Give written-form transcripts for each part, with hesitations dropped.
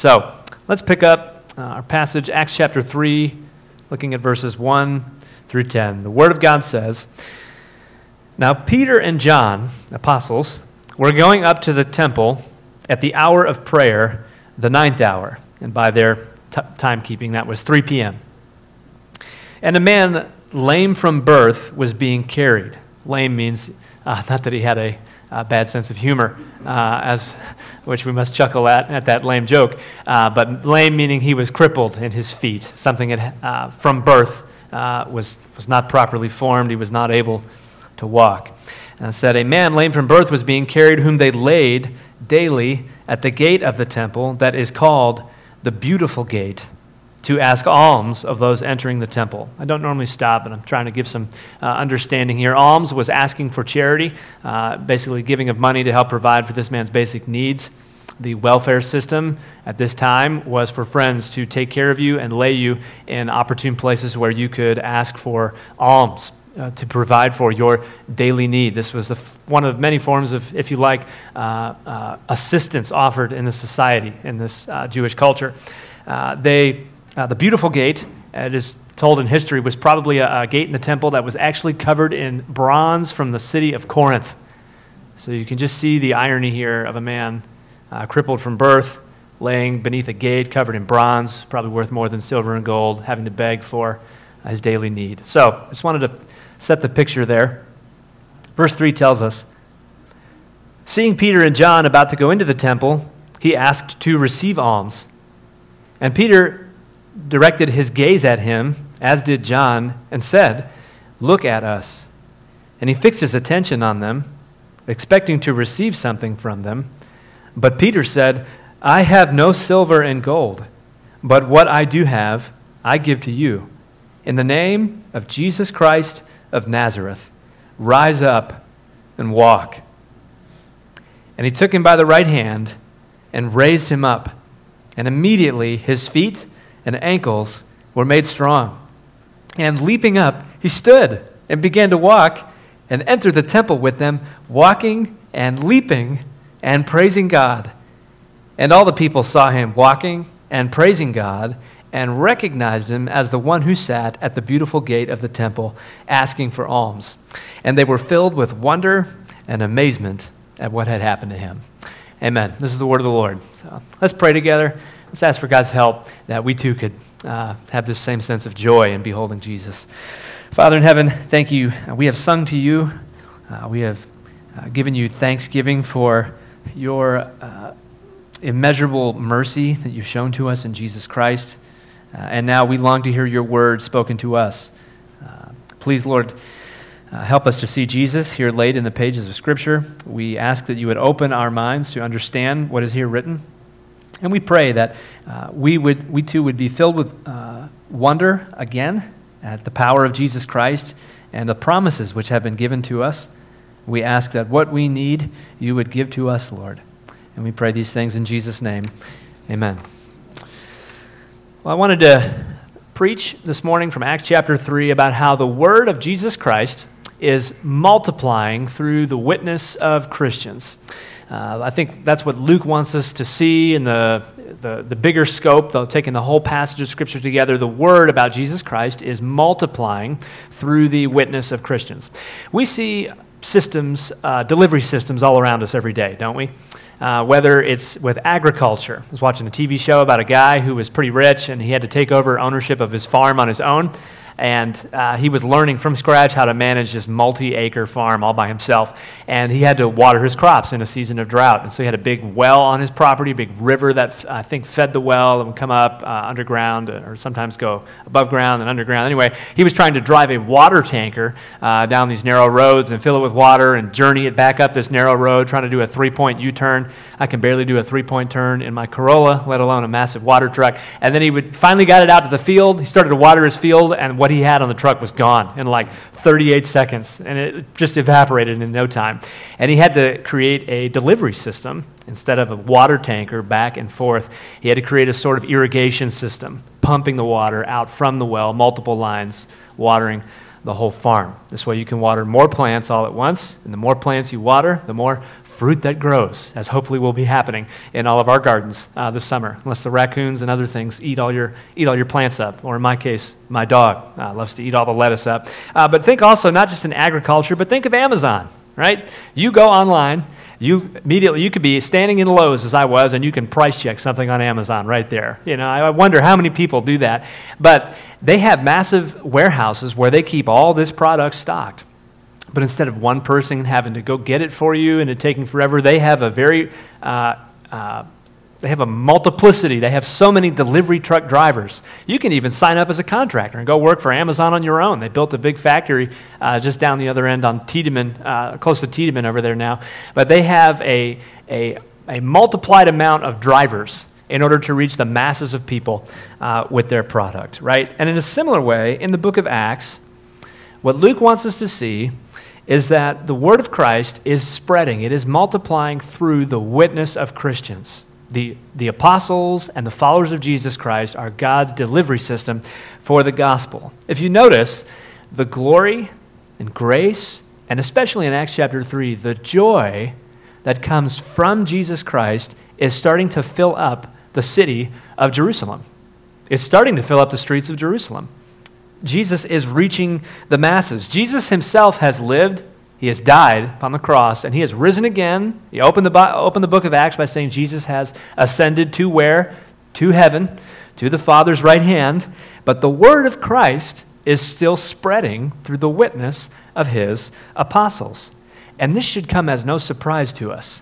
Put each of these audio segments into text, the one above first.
So let's pick up our passage, Acts chapter 3, looking at verses 1 through 10. The Word of God says, "Now Peter and John, apostles, were going up to the temple at the hour of prayer, the 9th hour." And by their timekeeping, that was 3 p.m. "And a man lame from birth was being carried." Lame means not that he had a bad sense of humor, which we must chuckle at that lame joke, but lame meaning he was crippled in his feet. Something that from birth was not properly formed. He was not able to walk. And it said, "A man lame from birth was being carried, whom they laid daily at the gate of the temple that is called the Beautiful Gate, to ask alms of those entering the temple." I don't normally stop, but I'm trying to give some understanding here. Alms was asking for charity, basically giving of money to help provide for this man's basic needs. The welfare system at this time was for friends to take care of you and lay you in opportune places where you could ask for alms to provide for your daily need. This was one of many forms of, if you like, assistance offered in the society, in this Jewish culture. The Beautiful Gate, it is told in history, was probably a gate in the temple that was actually covered in bronze from the city of Corinth. So you can just see the irony here of a man crippled from birth, laying beneath a gate covered in bronze, probably worth more than silver and gold, having to beg for his daily need. So I just wanted to set the picture there. Verse 3 tells us, "Seeing Peter and John about to go into the temple, he asked to receive alms. And Peter directed his gaze at him, as did John, and said, 'Look at us.' And he fixed his attention on them, expecting to receive something from them. But Peter said, 'I have no silver and gold, but what I do have, I give to you. In the name of Jesus Christ of Nazareth, rise up and walk.' And he took him by the right hand and raised him up. And immediately his feet and ankles were made strong. And leaping up, he stood and began to walk and entered the temple with them, walking and leaping and praising God. And all the people saw him walking and praising God and recognized him as the one who sat at the beautiful gate of the temple asking for alms. And they were filled with wonder and amazement at what had happened to him." Amen. This is the word of the Lord. So let's pray together. Let's ask for God's help that we too could have this same sense of joy in beholding Jesus. Father in heaven, thank you. We have sung to you. We have given you thanksgiving for your immeasurable mercy that you've shown to us in Jesus Christ. And now we long to hear your word spoken to us. Please, Lord, help us to see Jesus here laid in the pages of Scripture. We ask that you would open our minds to understand what is here written. And we pray that we too would be filled with wonder again at the power of Jesus Christ and the promises which have been given to us. We ask that what we need, you would give to us, Lord. And we pray these things in Jesus' name. Amen. Well, I wanted to preach this morning from Acts chapter 3 about how the word of Jesus Christ is multiplying through the witness of Christians. I think that's what Luke wants us to see in the bigger scope, though, taking the whole passage of Scripture together. The word about Jesus Christ is multiplying through the witness of Christians. We see systems, delivery systems all around us every day, don't we? Whether it's with agriculture. I was watching a TV show about a guy who was pretty rich, and he had to take over ownership of his farm on his own. And he was learning from scratch how to manage this multi-acre farm all by himself. And he had to water his crops in a season of drought. And so he had a big well on his property, a big river that I think fed the well and would come up underground or sometimes go above ground and underground. Anyway, he was trying to drive a water tanker down these narrow roads and fill it with water and journey it back up this narrow road, trying to do a 3-point U-turn. I can barely do a 3-point turn in my Corolla, let alone a massive water truck. And then he finally got it out to the field. He started to water his field, and what he had on the truck was gone in like 38 seconds, and it just evaporated in no time. And he had to create a delivery system. Instead of a water tanker back and forth, he had to create a sort of irrigation system, pumping the water out from the well, multiple lines, watering the whole farm. This way you can water more plants all at once, and the more plants you water, the more fruit that grows, as hopefully will be happening in all of our gardens this summer, unless the raccoons and other things eat all your plants up, or in my case, my dog loves to eat all the lettuce up. But think also not just in agriculture, but think of Amazon, right? You go online, you could be standing in Lowe's as I was, and you can price check something on Amazon right there. I wonder how many people do that. But they have massive warehouses where they keep all this product stocked. But instead of one person having to go get it for you and it taking forever, they have they have a multiplicity. They have so many delivery truck drivers. You can even sign up as a contractor and go work for Amazon on your own. They built a big factory just down the other end on Tiedemann, close to Tiedemann over there now. But they have a multiplied amount of drivers in order to reach the masses of people with their product, right? And in a similar way, in the book of Acts, what Luke wants us to see is that the word of Christ is spreading. It is multiplying through the witness of Christians. The apostles and the followers of Jesus Christ are God's delivery system for the gospel. If you notice, the glory and grace, and especially in Acts chapter 3, the joy that comes from Jesus Christ is starting to fill up the city of Jerusalem. It's starting to fill up the streets of Jerusalem. Jesus is reaching the masses. Jesus himself has lived, he has died upon the cross, and he has risen again. He opened the book of Acts by saying Jesus has ascended to where? To heaven, to the Father's right hand. But the word of Christ is still spreading through the witness of his apostles. And this should come as no surprise to us.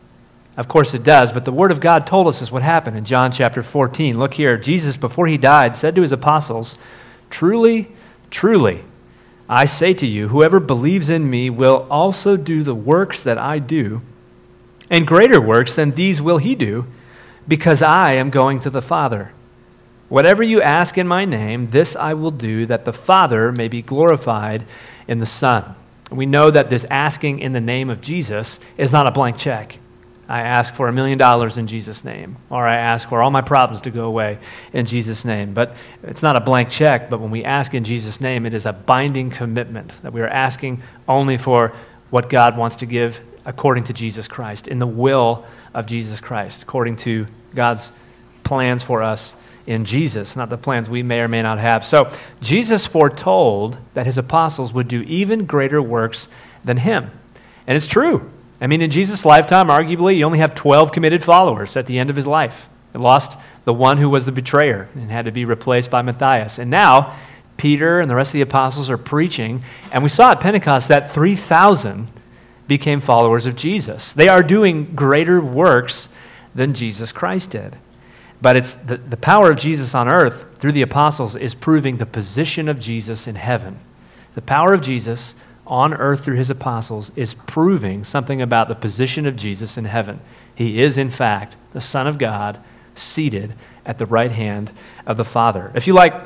Of course it does, but the word of God told us this what happened in John chapter 14. Look here, Jesus, before he died, said to his apostles, "Truly, truly, I say to you, whoever believes in me will also do the works that I do, and greater works than these will he do, because I am going to the Father. Whatever you ask in my name, this I will do, that the Father may be glorified in the Son." We know that this asking in the name of Jesus is not a blank check. I ask for $1 million in Jesus' name, or I ask for all my problems to go away in Jesus' name. But it's not a blank check, but when we ask in Jesus' name, it is a binding commitment that we are asking only for what God wants to give according to Jesus Christ, in the will of Jesus Christ, according to God's plans for us in Jesus, not the plans we may or may not have. So Jesus foretold that his apostles would do even greater works than him. And it's true. I mean, in Jesus' lifetime, arguably, he only had 12 committed followers at the end of his life. He lost the one who was the betrayer and had to be replaced by Matthias. And now, Peter and the rest of the apostles are preaching, and we saw at Pentecost that 3,000 became followers of Jesus. They are doing greater works than Jesus Christ did. But it's the power of Jesus on earth through the apostles is proving the position of Jesus in heaven. The power of Jesus on earth through his apostles is proving something about the position of Jesus in heaven. He is, in fact, the Son of God, seated at the right hand of the Father. If you like,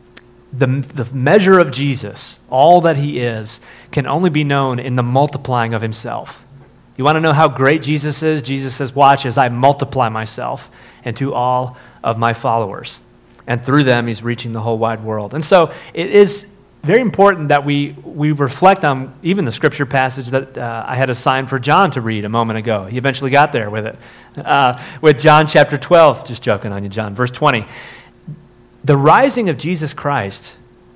the measure of Jesus, all that he is, can only be known in the multiplying of himself. You want to know how great Jesus is? Jesus says, "Watch as I multiply myself into all of my followers." And through them, he's reaching the whole wide world. And so it is very important that we reflect on even the scripture passage that I had assigned for John to read a moment ago. He eventually got there with it. With John chapter 12, just joking on you, John, verse 20. The rising of Jesus Christ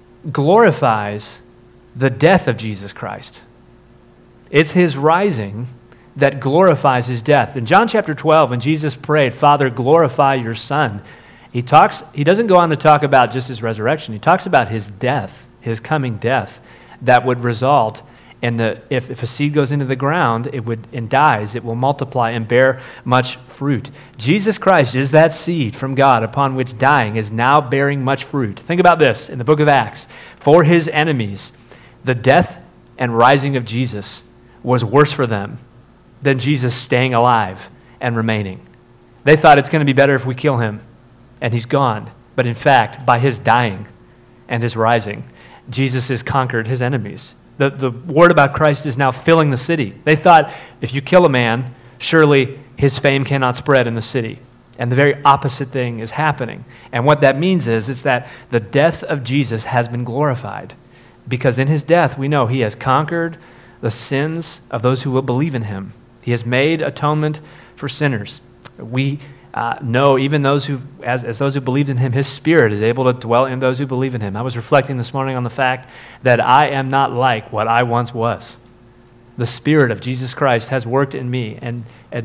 glorifies the death of Jesus Christ. It's his rising that glorifies his death. In John chapter 12, when Jesus prayed, "Father, glorify your Son," he doesn't go on to talk about just his resurrection. He talks about his death, his coming death, that would result in if a seed goes into the ground, and dies, it will multiply and bear much fruit. Jesus Christ is that seed from God upon which dying is now bearing much fruit. Think about this in the book of Acts. For his enemies, the death and rising of Jesus was worse for them than Jesus staying alive and remaining. They thought it's going to be better if we kill him and he's gone. But in fact, by his dying and his rising, Jesus has conquered his enemies. The word about Christ is now filling the city. They thought if you kill a man, surely his fame cannot spread in the city. And the very opposite thing is happening. And what that means is that the death of Jesus has been glorified. Because in his death, we know he has conquered the sins of those who will believe in him. He has made atonement for sinners. We know even those who, as those who believed in him, his Spirit is able to dwell in those who believe in him. I was reflecting this morning on the fact that I am not like what I once was. The Spirit of Jesus Christ has worked in me and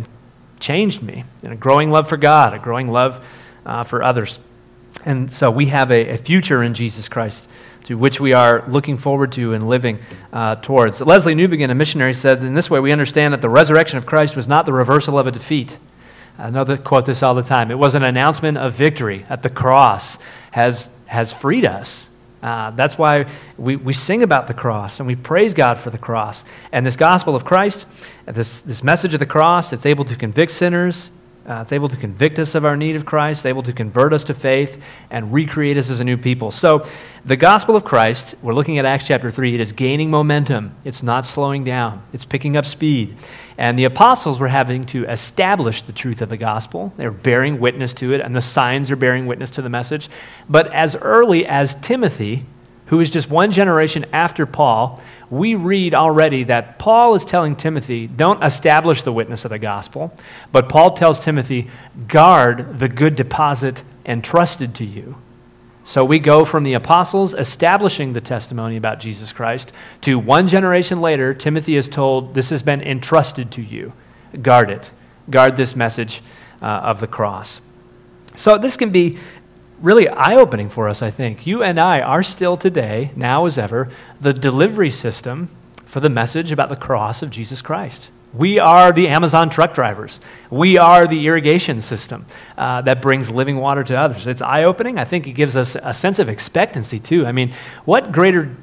changed me in a growing love for God, a growing love for others. And so we have a future in Jesus Christ to which we are looking forward to and living towards. Leslie Newbegin, a missionary, said, in this way we understand that the resurrection of Christ was not the reversal of a defeat. I know that quote this all the time. It was an announcement of victory, that the cross has freed us. That's why we sing about the cross and we praise God for the cross. And this gospel of Christ, this message of the cross, it's able to convict sinners. It's able to convict us of our need of Christ. It's able to convert us to faith and recreate us as a new people. So the gospel of Christ, we're looking at Acts chapter 3, it is gaining momentum. It's not slowing down. It's picking up speed. And the apostles were having to establish the truth of the gospel. They're bearing witness to it, and the signs are bearing witness to the message. But as early as Timothy, who is just one generation after Paul, we read already that Paul is telling Timothy, don't establish the witness of the gospel, but Paul tells Timothy, guard the good deposit entrusted to you. So we go from the apostles establishing the testimony about Jesus Christ to one generation later, Timothy is told, this has been entrusted to you. Guard it. Guard this message of the cross. So this can be really eye-opening for us, I think. You and I are still today, now as ever, the delivery system for the message about the cross of Jesus Christ. We are the Amazon truck drivers. We are the irrigation system that brings living water to others. It's eye-opening. I think it gives us a sense of expectancy, too. I mean, what greater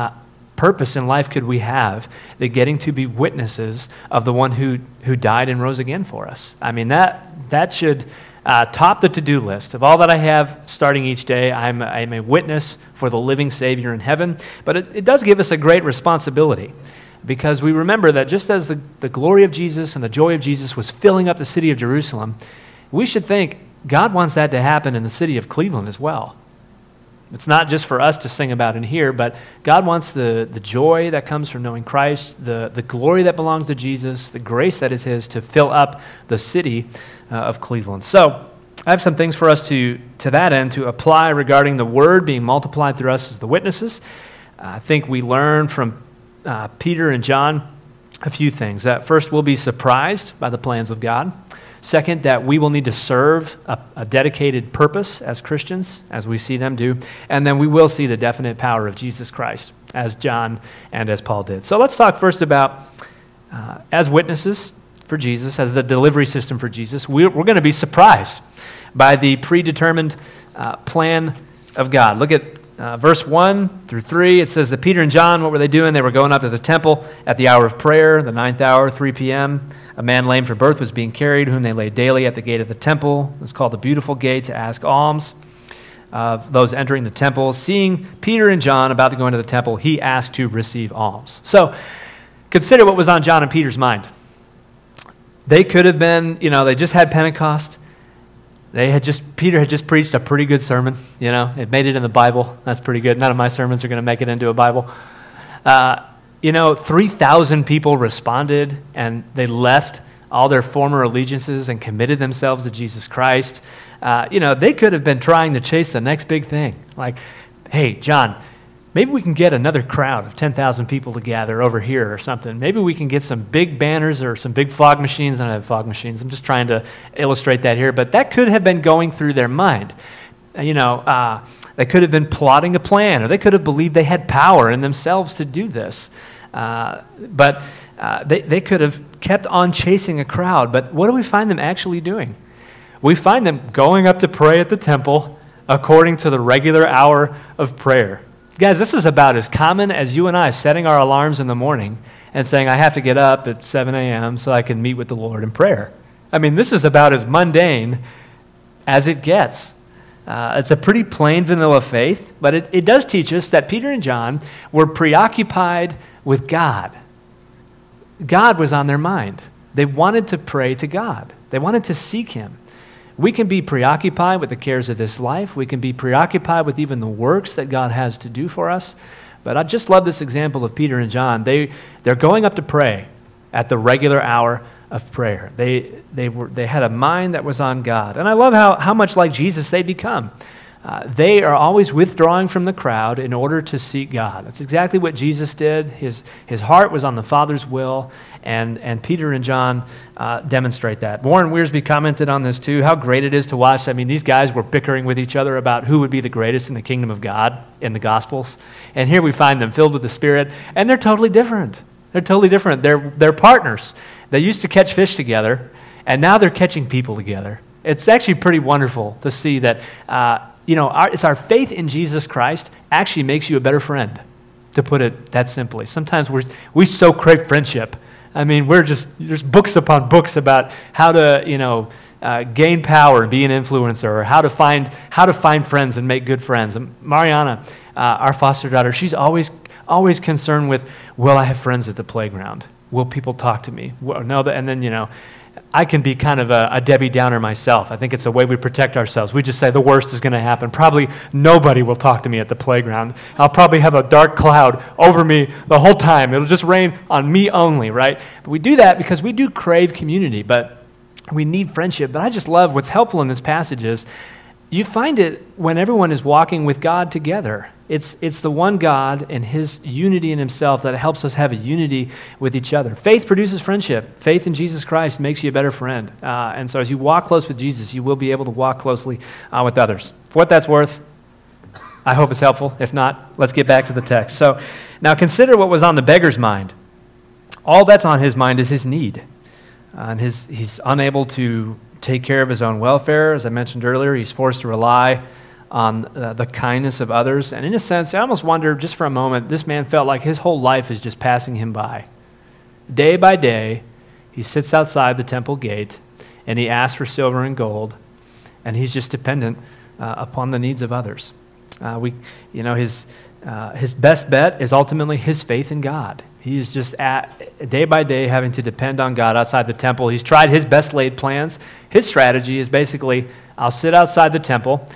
purpose in life could we have than getting to be witnesses of the one who died and rose again for us? I mean, that should top the to-do list. Of all that I have starting each day, I'm a witness for the living Savior in heaven. But it does give us a great responsibility, because we remember that just as the glory of Jesus and the joy of Jesus was filling up the city of Jerusalem, we should think God wants that to happen in the city of Cleveland as well. It's not just for us to sing about in here, but God wants the joy that comes from knowing Christ, the glory that belongs to Jesus, the grace that is his to fill up the city of Cleveland. So I have some things for us to that end to apply regarding the word being multiplied through us as the witnesses. I think we learn from Peter and John a few things. That first, we'll be surprised by the plans of God. Second, that we will need to serve a dedicated purpose as Christians, as we see them do. And then we will see the definite power of Jesus Christ, as John and as Paul did. So let's talk first about, as witnesses for Jesus, as the delivery system for Jesus, we're going to be surprised by the predetermined plan of God. Look at verse 1 through 3. It says that Peter and John, what were they doing? They were going up to the temple at the hour of prayer, the 9th hour, 3 p.m., A man lame from birth was being carried, whom they laid daily at the gate of the temple. It was called the Beautiful Gate, to ask alms of those entering the temple. Seeing Peter and John about to go into the temple, he asked to receive alms. So consider what was on John and Peter's mind. They could have been, they just had Pentecost. Peter had just preached a pretty good sermon. It made it in the Bible. That's pretty good. None of my sermons are going to make it into a Bible. 3,000 people responded, and they left all their former allegiances and committed themselves to Jesus Christ. They could have been trying to chase the next big thing. Like, hey, John, maybe we can get another crowd of 10,000 people to gather over here or something. Maybe we can get some big banners or some big fog machines. I don't have fog machines. I'm just trying to illustrate that here. But that could have been going through their mind. They could have been plotting a plan, or they could have believed they had power in themselves to do this. But they could have kept on chasing a crowd. But what do we find them actually doing? We find them going up to pray at the temple according to the regular hour of prayer. Guys, this is about as common as you and I setting our alarms in the morning and saying, I have to get up at 7 a.m. so I can meet with the Lord in prayer. I mean, this is about as mundane as it gets. It's a pretty plain vanilla faith, but it does teach us that Peter and John were preoccupied with God. God was on their mind. They wanted to pray to God. They wanted to seek him. We can be preoccupied with the cares of this life. We can be preoccupied with even the works that God has to do for us. But I just love this example of Peter and John. They're going up to pray at the regular hour of prayer. They had a mind that was on God. And I love how much like Jesus they become. They are always withdrawing from the crowd in order to seek God. That's exactly what Jesus did. His heart was on the Father's will, and Peter and John demonstrate that. Warren Wiersbe commented on this too, how great it is to watch. I mean, these guys were bickering with each other about who would be the greatest in the kingdom of God in the Gospels. And here we find them filled with the Spirit, and they're totally different. They're totally different. They're partners. They used to catch fish together, and now they're catching people together. It's actually pretty wonderful to see that it's our faith in Jesus Christ actually makes you a better friend, to put it that simply. Sometimes we so crave friendship. I mean, there's books upon books about how to, gain power and be an influencer, or how to find friends and make good friends. And Mariana, our foster daughter, she's always concerned with, will I have friends at the playground? Will people talk to me? And then, I can be kind of a Debbie Downer myself. I think it's a way we protect ourselves. We just say the worst is going to happen. Probably nobody will talk to me at the playground. I'll probably have a dark cloud over me the whole time. It'll just rain on me only, right? But we do that because we do crave community, but we need friendship. But I just love what's helpful in this passage is you find it when everyone is walking with God together. It's the one God and his unity in himself that helps us have a unity with each other. Faith produces friendship. Faith in Jesus Christ makes you a better friend. And so as you walk close with Jesus, you will be able to walk closely with others. For what that's worth, I hope it's helpful. If not, let's get back to the text. So now consider what was on the beggar's mind. All that's on his mind is his need. And he's unable to take care of his own welfare. As I mentioned earlier, he's forced to rely on the kindness of others. And in a sense, I almost wonder, just for a moment, this man felt like his whole life is just passing him by. Day by day, he sits outside the temple gate, and he asks for silver and gold, and he's just dependent upon the needs of others. His best bet is ultimately his faith in God. He is just day by day having to depend on God outside the temple. He's tried his best laid plans. His strategy is basically, I'll sit outside the temple,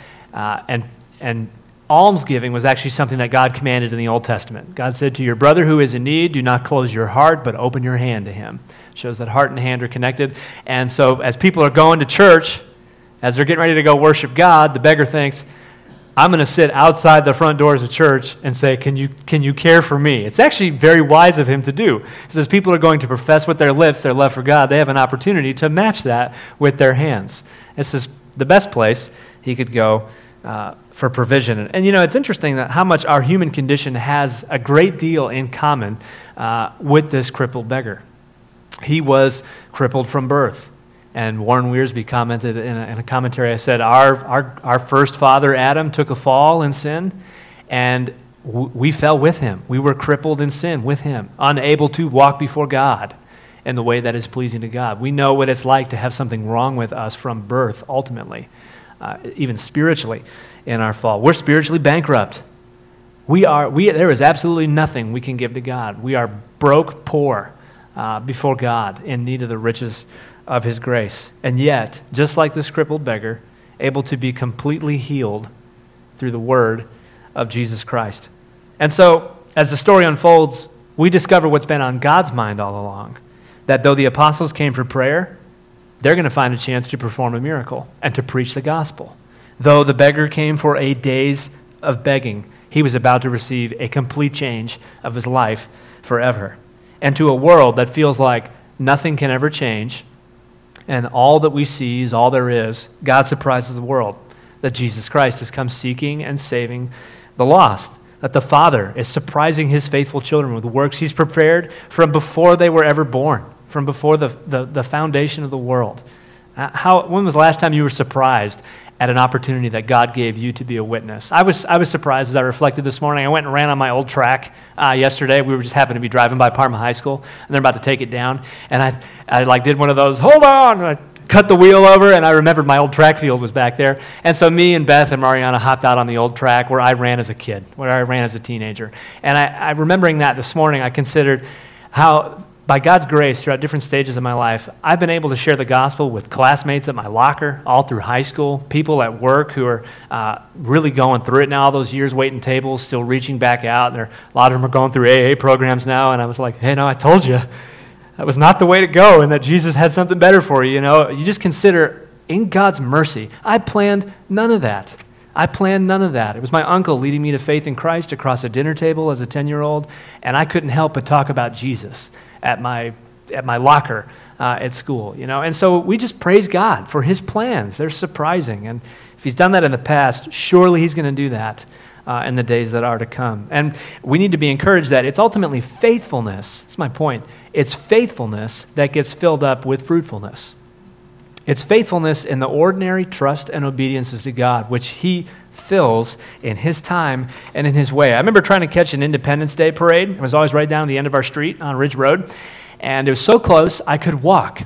and almsgiving was actually something that God commanded in the Old Testament. God said, to your brother who is in need, do not close your heart, but open your hand to him. Shows that heart and hand are connected. And so as people are going to church, as they're getting ready to go worship God, the beggar thinks, I'm going to sit outside the front doors of church and say, can you care for me? It's actually very wise of him to do. He says people are going to profess with their lips their love for God. They have an opportunity to match that with their hands. This is the best place he could go for provision. And it's interesting that how much our human condition has a great deal in common with this crippled beggar. He was crippled from birth. And Warren Wiersbe commented in a commentary, I said, our first father, Adam, took a fall in sin, and we fell with him. We were crippled in sin with him, unable to walk before God in the way that is pleasing to God. We know what it's like to have something wrong with us from birth, ultimately, even spiritually in our fall. We're spiritually bankrupt. There is absolutely nothing we can give to God. We are broke, poor before God, in need of the riches of his grace. And yet, just like this crippled beggar, able to be completely healed through the word of Jesus Christ. And so, as the story unfolds, we discover what's been on God's mind all along, that though the apostles came for prayer, they're going to find a chance to perform a miracle and to preach the gospel. Though the beggar came for a days of begging, he was about to receive a complete change of his life forever. And to a world that feels like nothing can ever change, and all that we see is all there is, God surprises the world that Jesus Christ has come seeking and saving the lost, that the Father is surprising his faithful children with works he's prepared from before they were ever born, from before the foundation of the world. When was the last time you were surprised at an opportunity that God gave you to be a witness? I was surprised as I reflected this morning. I went and ran on my old track yesterday. We were just happened to be driving by Parma High School, and they're about to take it down. And I did one of those, hold on, and I cut the wheel over, and I remembered my old track field was back there. And so me and Beth and Mariana hopped out on the old track where I ran as a kid, where I ran as a teenager. And I remembering that this morning, I considered how, by God's grace, throughout different stages of my life, I've been able to share the gospel with classmates at my locker all through high school, people at work who are really going through it now, all those years waiting tables, still reaching back out. A lot of them are going through AA programs now, and I was like, hey, no, I told you. that was not the way to go and that Jesus had something better for you, you just consider, in God's mercy, I planned none of that. It was my uncle leading me to faith in Christ across a dinner table as a 10-year-old, and I couldn't help but talk about Jesus at my locker at school, And so we just praise God for his plans. They're surprising. And if he's done that in the past, surely he's going to do that in the days that are to come. And we need to be encouraged that it's ultimately faithfulness. That's my point. It's faithfulness that gets filled up with fruitfulness. It's faithfulness in the ordinary trust and obediences to God, which he fills in his time and in his way. I remember trying to catch an Independence Day parade. It was always right down the end of our street on Ridge Road. And it was so close, I could walk.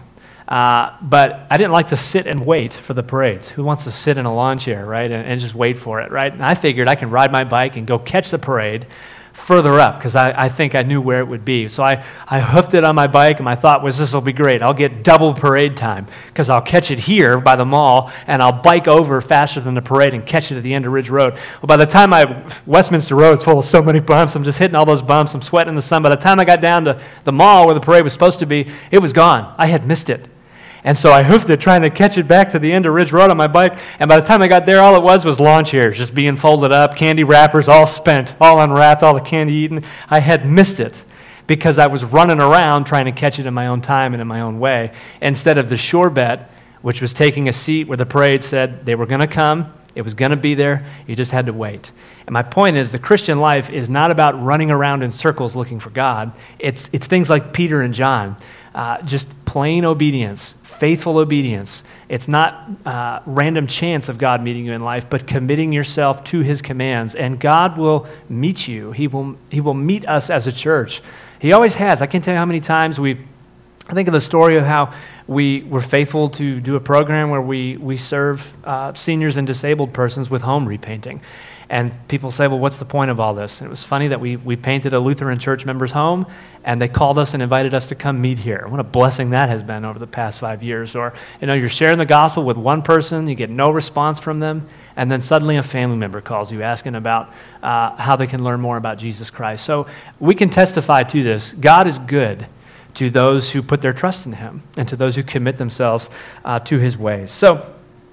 But I didn't like to sit and wait for the parades. Who wants to sit in a lawn chair, right, and just wait for it, right? And I figured I can ride my bike and go catch the parade further up because I think I knew where it would be. So I hoofed it on my bike, and my thought was, this will be great. I'll get double parade time because I'll catch it here by the mall, and I'll bike over faster than the parade and catch it at the end of Ridge Road. Well, by the time Westminster Road's full of so many bumps, I'm just hitting all those bumps, I'm sweating in the sun. By the time I got down to the mall where the parade was supposed to be, it was gone. I had missed it. And so I hoofed it trying to catch it back to the end of Ridge Road on my bike. And by the time I got there, all it was lawn chairs just being folded up, candy wrappers all spent, all unwrapped, all the candy eaten. I had missed it because I was running around trying to catch it in my own time and in my own way, instead of the sure bet, which was taking a seat where the parade said they were going to come, it was going to be there, you just had to wait. And my point is, the Christian life is not about running around in circles looking for God. It's things like Peter and John, just plain obedience, faithful obedience. It's not random chance of God meeting you in life, but committing yourself to his commands. And God will meet you. He will meet us as a church. He always has. I can't tell you how many times I think of the story of how we were faithful to do a program where we serve seniors and disabled persons with home repainting. And people say, well, what's the point of all this? And it was funny that we painted a Lutheran church member's home, and they called us and invited us to come meet here. What a blessing that has been over the past 5 years. Or, you're sharing the gospel with one person, you get no response from them, and then suddenly a family member calls you asking about how they can learn more about Jesus Christ. So we can testify to this. God is good to those who put their trust in him and to those who commit themselves to his ways. So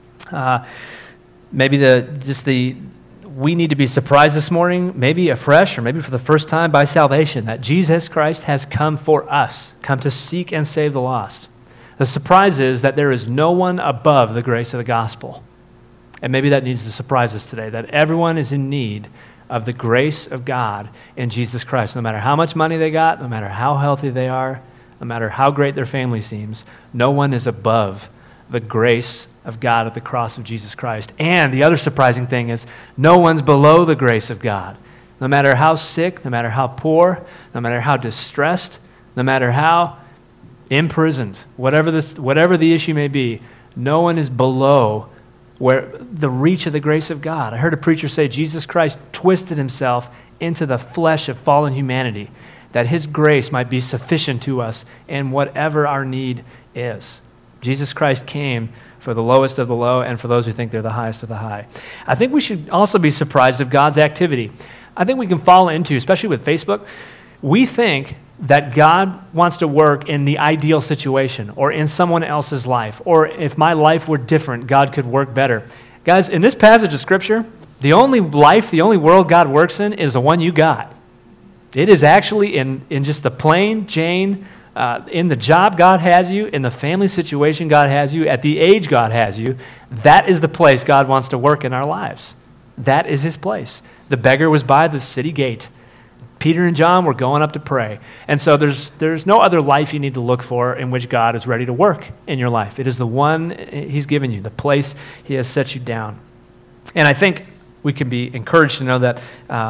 maybe we need to be surprised this morning, maybe afresh or maybe for the first time, by salvation, that Jesus Christ has come for us, come to seek and save the lost. The surprise is that there is no one above the grace of the gospel. And maybe that needs to surprise us today, that everyone is in need of the grace of God in Jesus Christ. No matter how much money they got, no matter how healthy they are, no matter how great their family seems, no one is above the grace of God at the cross of Jesus Christ. And the other surprising thing is, no one's below the grace of God. No matter how sick, no matter how poor, no matter how distressed, no matter how imprisoned, whatever the issue may be, no one is below the reach of the grace of God. I heard a preacher say Jesus Christ twisted himself into the flesh of fallen humanity, that his grace might be sufficient to us in whatever our need is. Jesus Christ came for the lowest of the low and for those who think they're the highest of the high. I think we should also be surprised of God's activity. I think we can fall into, especially with Facebook, we think that God wants to work in the ideal situation or in someone else's life, or if my life were different, God could work better. Guys, in this passage of Scripture, the only world God works in is the one you got. It is actually in just the plain Jane, in the job God has you, in the family situation God has you, at the age God has you. That is the place God wants to work in our lives. That is his place. The beggar was by the city gate. Peter and John were going up to pray. And so there's no other life you need to look for in which God is ready to work in your life. It is the one he's given you, the place he has set you down. And I think we can be encouraged to know that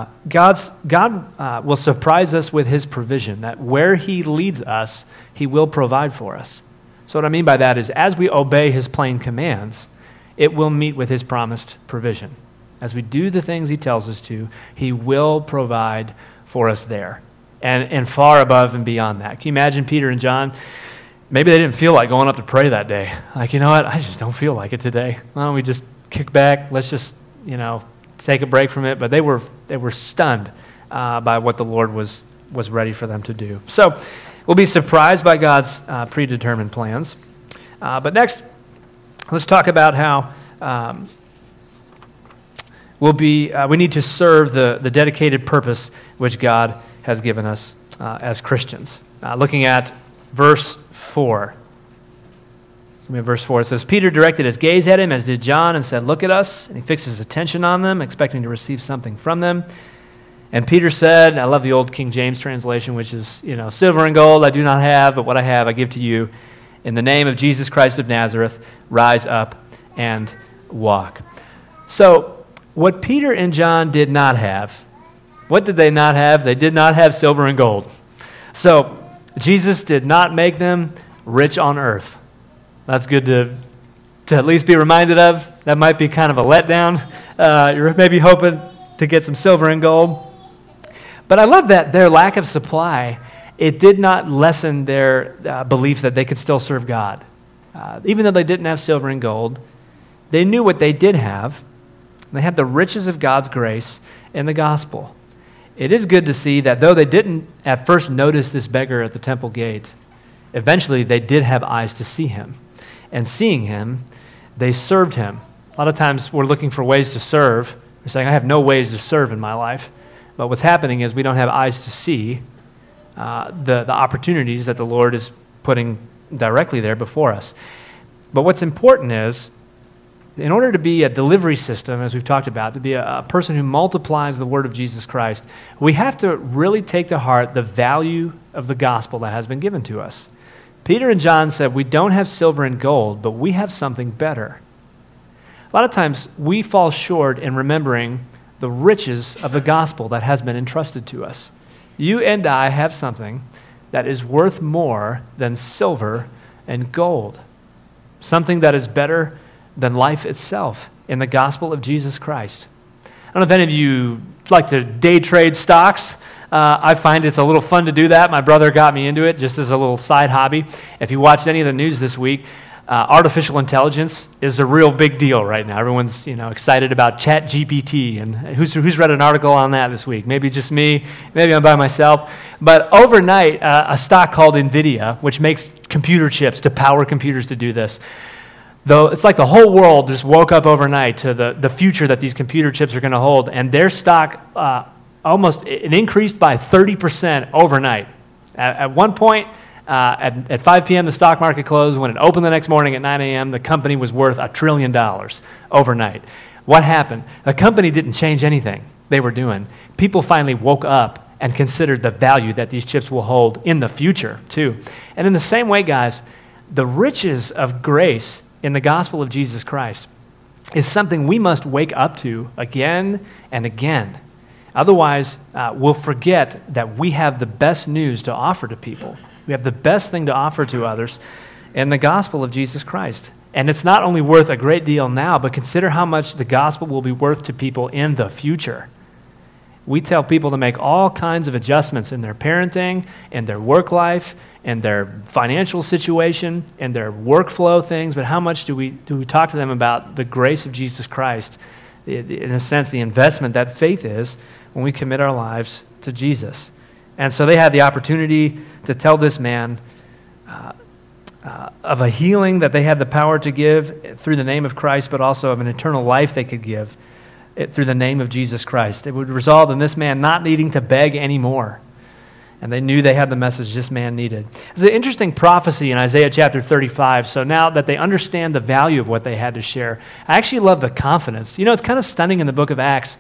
God will surprise us with his provision, that where he leads us, he will provide for us. So what I mean by that is, as we obey his plain commands, it will meet with his promised provision. As we do the things he tells us to, he will provide for us there, and far above and beyond that. Can you imagine Peter and John? Maybe they didn't feel like going up to pray that day. Like, you know what? I just don't feel like it today. Why don't we just kick back? Let's just, take a break from it. But they were stunned by what the Lord was ready for them to do. So We'll be surprised by God's predetermined plans. But next, let's talk about how we need to serve the dedicated purpose which God has given us as Christians. Looking at verse 4. Verse 4, it says, Peter directed his gaze at him, as did John, and said, "Look at us." And he fixed his attention on them, expecting to receive something from them. And Peter said, I love the old King James translation, which is, "Silver and gold I do not have, but what I have I give to you. In the name of Jesus Christ of Nazareth, rise up and walk." So, what Peter and John did not have, what did they not have? They did not have silver and gold. So, Jesus did not make them rich on earth. That's good to at least be reminded of. That might be kind of a letdown. You're maybe hoping to get some silver and gold. But I love that their lack of supply, it did not lessen their belief that they could still serve God. Even though they didn't have silver and gold, they knew what they did have. They had the riches of God's grace in the gospel. It is good to see that though they didn't at first notice this beggar at the temple gate, eventually they did have eyes to see him. And seeing him, they served him. A lot of times we're looking for ways to serve. We're saying, I have no ways to serve in my life. But what's happening is we don't have eyes to see the opportunities that the Lord is putting directly there before us. But what's important is, in order to be a delivery system, as we've talked about, to be a person who multiplies the word of Jesus Christ, we have to really take to heart the value of the gospel that has been given to us. Peter and John said, we don't have silver and gold, but we have something better. A lot of times we fall short in remembering the riches of the gospel that has been entrusted to us. You and I have something that is worth more than silver and gold. Something that is better than life itself in the gospel of Jesus Christ. I don't know if any of you like to day trade stocks. I find it's a little fun to do that. My brother got me into it just as a little side hobby. If you watched any of the news this week, artificial intelligence is a real big deal right now. Everyone's excited about ChatGPT, and who's read an article on that this week? Maybe just me. Maybe I'm by myself. But overnight, a stock called NVIDIA, which makes computer chips to power computers to do this, though it's like the whole world just woke up overnight to the future that these computer chips are going to hold, and their stock it increased by 30% overnight. At one point, at 5 p.m., the stock market closed. When it opened the next morning at 9 a.m., the company was worth $1 trillion overnight. What happened? The company didn't change anything they were doing. People finally woke up and considered the value that these chips will hold in the future, too. And in the same way, guys, the riches of grace in the gospel of Jesus Christ is something we must wake up to again and again. Otherwise, we'll forget that we have the best news to offer to people. We have the best thing to offer to others in the gospel of Jesus Christ. And it's not only worth a great deal now, but consider how much the gospel will be worth to people in the future. We tell people to make all kinds of adjustments in their parenting, in their work life, in their financial situation, in their workflow things, but how much do we talk to them about the grace of Jesus Christ, in a sense, the investment that faith is when we commit our lives to Jesus. And so they had the opportunity to tell this man of a healing that they had the power to give through the name of Christ, but also of an eternal life they could give through the name of Jesus Christ. It would result in this man not needing to beg anymore. And they knew they had the message this man needed. It's an interesting prophecy in Isaiah chapter 35. So now that they understand the value of what they had to share, I actually love the confidence. It's kind of stunning in the book of Acts.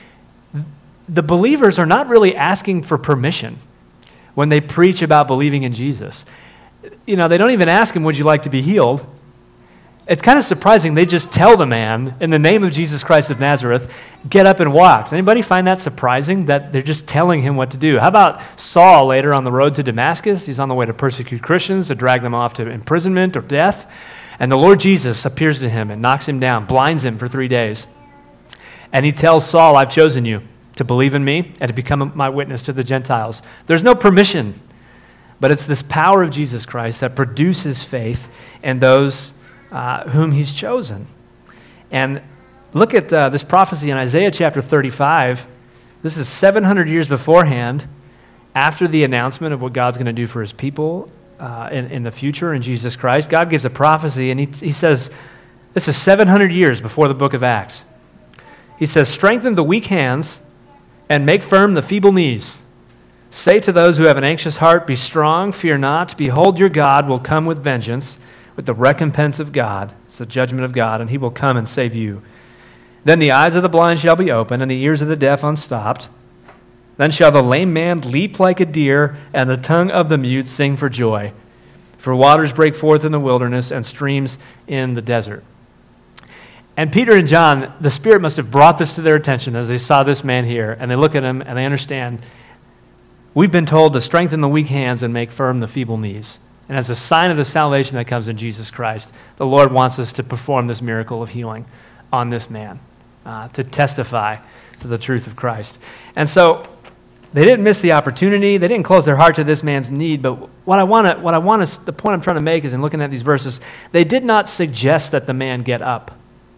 The believers are not really asking for permission when they preach about believing in Jesus. They don't even ask him, would you like to be healed? It's kind of surprising. They just tell the man, in the name of Jesus Christ of Nazareth, get up and walk. Does anybody find that surprising, that they're just telling him what to do? How about Saul later on the road to Damascus? He's on the way to persecute Christians, to drag them off to imprisonment or death. And the Lord Jesus appears to him and knocks him down, blinds him for 3 days. And he tells Saul, I've chosen you to believe in me and to become my witness to the Gentiles. There's no permission, but it's this power of Jesus Christ that produces faith in those whom he's chosen. And look at this prophecy in Isaiah chapter 35. This is 700 years beforehand. after the announcement of what God's going to do for his people in the future in Jesus Christ, God gives a prophecy, and he says, this is 700 years before the book of Acts. He says, strengthen the weak hands and make firm the feeble knees. Say to those who have an anxious heart, be strong, fear not. Behold, your God will come with vengeance, with the recompense of God. It's the judgment of God, and he will come and save you. Then the eyes of the blind shall be opened, and the ears of the deaf unstopped. Then shall the lame man leap like a deer, and the tongue of the mute sing for joy. For waters break forth in the wilderness, and streams in the desert. And Peter and John, the Spirit must have brought this to their attention as they saw this man here, and they look at him and they understand, we've been told to strengthen the weak hands and make firm the feeble knees. And as a sign of the salvation that comes in Jesus Christ, the Lord wants us to perform this miracle of healing on this man, to testify to the truth of Christ. And so they didn't miss the opportunity. They didn't close their heart to this man's need. But the point I'm trying to make is, in looking at these verses, they did not suggest that the man get up.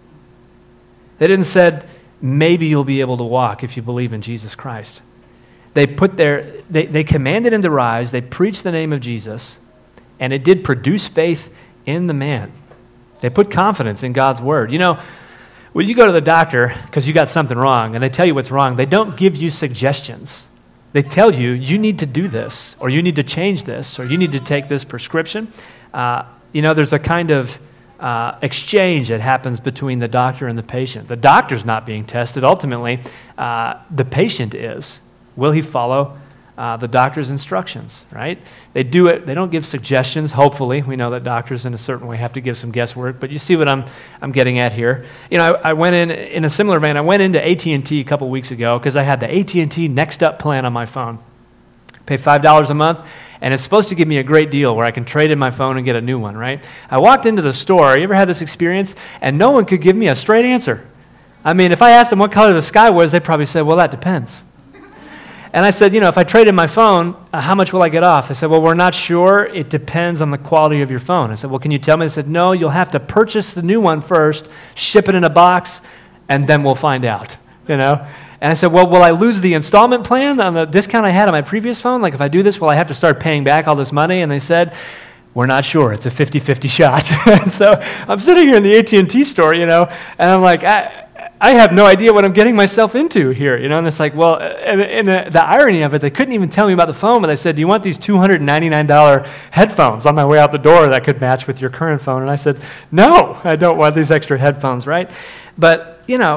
They didn't say, maybe you'll be able to walk if you believe in Jesus Christ. They commanded him to rise. They preached the name of Jesus, and it did produce faith in the man. They put confidence in God's word. You know, when you go to the doctor because you got something wrong and they tell you what's wrong, they don't give you suggestions. They tell you, you need to do this, or you need to change this, or you need to take this prescription. There's a kind of exchange that happens between the doctor and the patient. The doctor's not being tested. Ultimately, the patient is. Will he follow the doctor's instructions, right? They do it. They don't give suggestions, hopefully. We know that doctors in a certain way have to give some guesswork, but you see what I'm getting at here. You know, I went in a similar vein. I went into AT&T a couple weeks ago because I had the AT&T Next Up plan on my phone. Pay $5 a month, and it's supposed to give me a great deal where I can trade in my phone and get a new one, right? I walked into the store. You ever had this experience? And no one could give me a straight answer. I mean, if I asked them what color the sky was, they probably said, well, that depends. And I said, if I trade in my phone, how much will I get off? They said, well, we're not sure. It depends on the quality of your phone. I said, well, can you tell me? They said, no, you'll have to purchase the new one first, ship it in a box, and then we'll find out, And I said, well, will I lose the installment plan on the discount I had on my previous phone? Like, if I do this, will I have to start paying back all this money? And they said, we're not sure. It's a 50-50 shot. And so I'm sitting here in the AT&T store, and I'm like, I have no idea what I'm getting myself into here, And it's like, well, and the irony of it, they couldn't even tell me about the phone, but they said, do you want these $299 headphones on my way out the door that could match with your current phone? And I said, no, I don't want these extra headphones, right? But,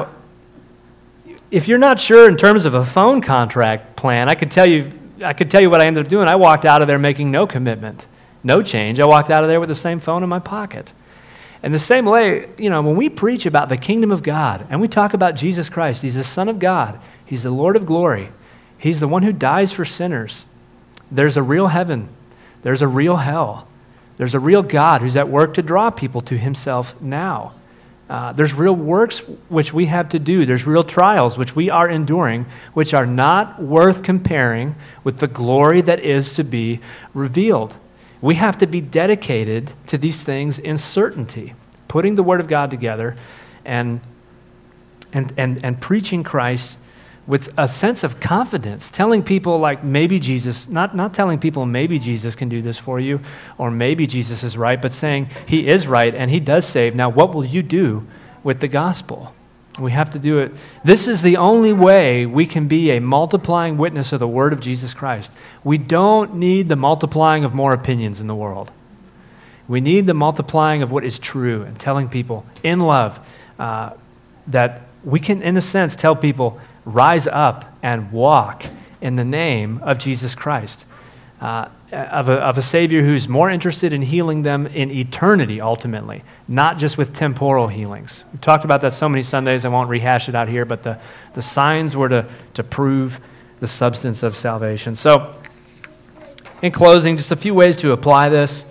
if you're not sure in terms of a phone contract plan, I could tell you what I ended up doing. I walked out of there making no commitment, no change. I walked out of there with the same phone in my pocket. And the same way, when we preach about the kingdom of God and we talk about Jesus Christ, he's the Son of God, he's the Lord of glory, he's the one who dies for sinners. There's a real heaven, there's a real hell, there's a real God who's at work to draw people to himself now. There's real works which we have to do. There's real trials which we are enduring, which are not worth comparing with the glory that is to be revealed. We have to be dedicated to these things in certainty, putting the Word of God together and preaching Christ with a sense of confidence, telling people like maybe Jesus, not telling people maybe Jesus can do this for you or maybe Jesus is right, but saying he is right and he does save. Now what will you do with the gospel? We have to do it. This is the only way we can be a multiplying witness of the word of Jesus Christ. We don't need the multiplying of more opinions in the world. We need the multiplying of what is true and telling people in love that we can, in a sense, tell people, rise up and walk in the name of Jesus Christ, of a Savior who's more interested in healing them in eternity, ultimately, not just with temporal healings. We've talked about that so many Sundays, I won't rehash it out here, but the signs were to prove the substance of salvation. So, in closing, just a few ways to apply this.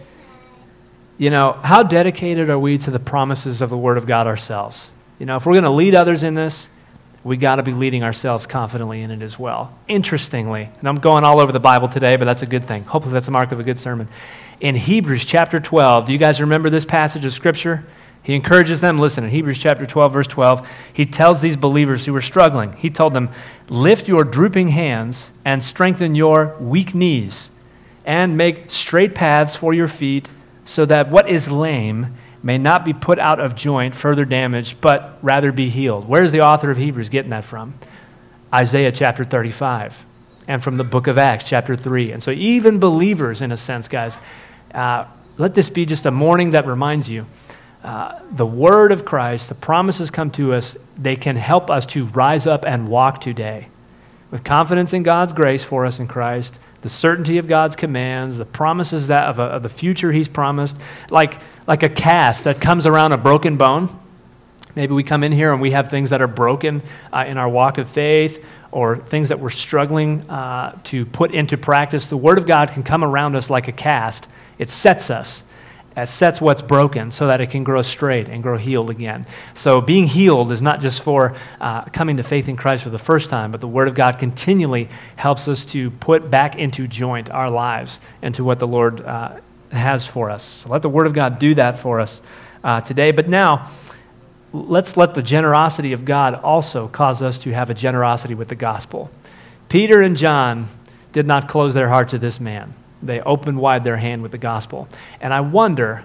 How dedicated are we to the promises of the Word of God ourselves? If we're going to lead others in this, we got to be leading ourselves confidently in it as well. Interestingly, and I'm going all over the Bible today, but that's a good thing. Hopefully that's a mark of a good sermon. In Hebrews chapter 12, do you guys remember this passage of Scripture? He encourages them. Listen, in Hebrews chapter 12, verse 12, he tells these believers who were struggling, he told them, lift your drooping hands and strengthen your weak knees and make straight paths for your feet so that what is lame may not be put out of joint, further damaged, but rather be healed. Where's the author of Hebrews getting that from? Isaiah chapter 35 and from the book of Acts chapter 3. And so even believers, in a sense, guys, let this be just a morning that reminds you the word of Christ, the promises come to us, they can help us to rise up and walk today with confidence in God's grace for us in Christ, the certainty of God's commands, the promises that of the future he's promised, like a cast that comes around a broken bone. Maybe we come in here and we have things that are broken in our walk of faith or things that we're struggling to put into practice. The Word of God can come around us like a cast. It sets us. It sets what's broken so that it can grow straight and grow healed again. So being healed is not just for coming to faith in Christ for the first time, but the Word of God continually helps us to put back into joint our lives into what the Lord has for us. So let the Word of God do that for us today. But now, let's let the generosity of God also cause us to have a generosity with the gospel. Peter and John did not close their heart to this man. They opened wide their hand with the gospel. And I wonder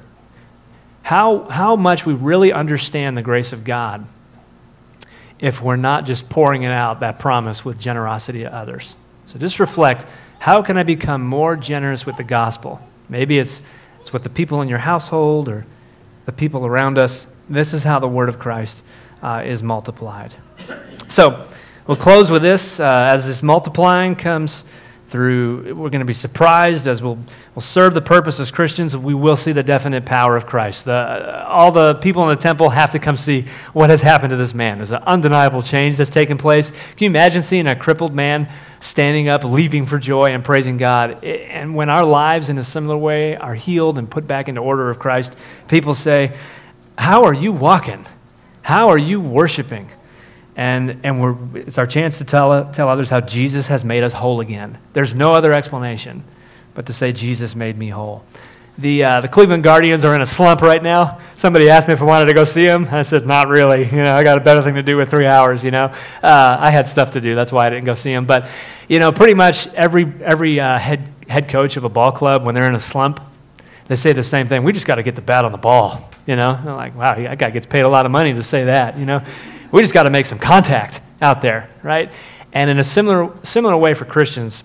how much we really understand the grace of God if we're not just pouring it out, that promise, with generosity to others. So just reflect, how can I become more generous with the gospel? Maybe it's with the people in your household or the people around us. This is how the word of Christ is multiplied. So we'll close with this. As this multiplying comes through, we're going to be surprised as we'll serve the purpose as Christians. We will see the definite power of Christ. All the people in the temple have to come see what has happened to this man. There's an undeniable change that's taken place. Can you imagine seeing a crippled man standing up, leaping for joy and praising God? And when our lives in a similar way are healed and put back into order of Christ, people say, how are you walking? How are you worshiping? And it's our chance to tell others how Jesus has made us whole again. There's no other explanation but to say Jesus made me whole. The Cleveland Guardians are in a slump right now. Somebody asked me if I wanted to go see them. I said, not really. I got a better thing to do with 3 hours, I had stuff to do. That's why I didn't go see them. But, pretty much every head coach of a ball club, when they're in a slump, they say the same thing. We just got to get the bat on the ball, They're like, wow, that guy gets paid a lot of money to say that, We just got to make some contact out there, right? And in a similar way for Christians,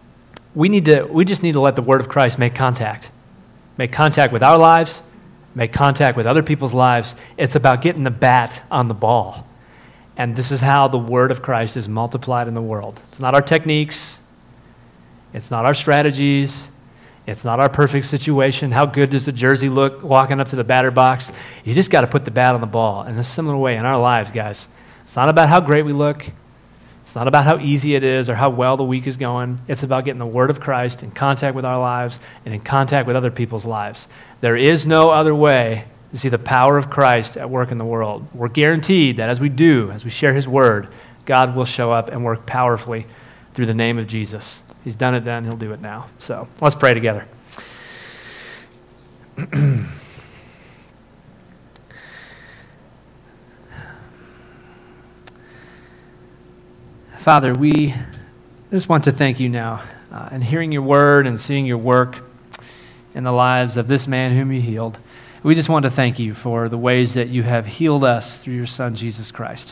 we just need to let the word of Christ make contact. Make contact with our lives, make contact with other people's lives. It's about getting the bat on the ball. And this is how the word of Christ is multiplied in the world. It's not our techniques. It's not our strategies. It's not our perfect situation. How good does the jersey look walking up to the batter box? You just got to put the bat on the ball. In a similar way in our lives, guys. It's not about how great we look. It's not about how easy it is or how well the week is going. It's about getting the word of Christ in contact with our lives and in contact with other people's lives. There is no other way to see the power of Christ at work in the world. We're guaranteed that as we share his word, God will show up and work powerfully through the name of Jesus. He's done it then, he'll do it now. So let's pray together. Father, we just want to thank you now in hearing your word and seeing your work in the lives of this man whom you healed. We just want to thank you for the ways that you have healed us through your Son, Jesus Christ.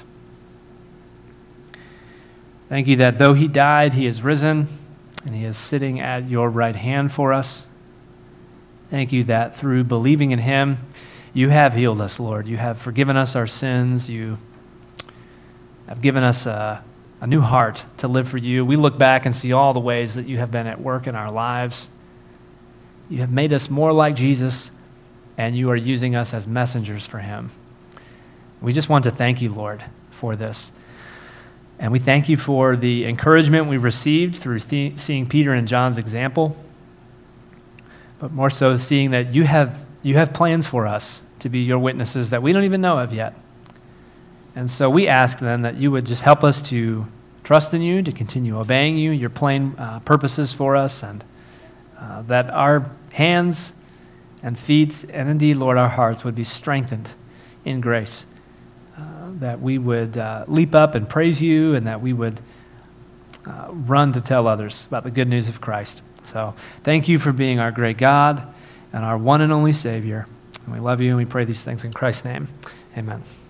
Thank you that though he died, he is risen, and he is sitting at your right hand for us. Thank you that through believing in him, you have healed us, Lord. You have forgiven us our sins. You have given us a new heart to live for you. We look back and see all the ways that you have been at work in our lives. You have made us more like Jesus, and you are using us as messengers for him. We just want to thank you, Lord, for this. And we thank you for the encouragement we received through seeing Peter and John's example, but more so seeing that you have plans for us to be your witnesses that we don't even know of yet. And so we ask then that you would just help us to trust in you, to continue obeying you, your plain purposes for us, and that our hands and feet, and indeed, Lord, our hearts would be strengthened in grace, that we would leap up and praise you, and that we would run to tell others about the good news of Christ. So thank you for being our great God and our one and only Savior. And we love you, and we pray these things in Christ's name. Amen.